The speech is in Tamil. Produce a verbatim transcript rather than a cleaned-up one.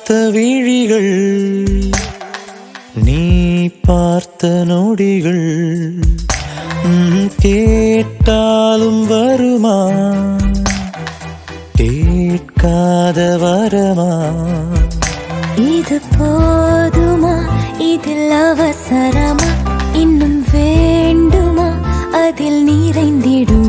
பார்த்த விழிகள் நீ பார்த்த நொடிகள் கேட்டாலும் வருமா கேட்காத வரமா இது போதுமா இதில் அவசரமா இன்னும் வேண்டுமா அதில் நிறைந்திடும்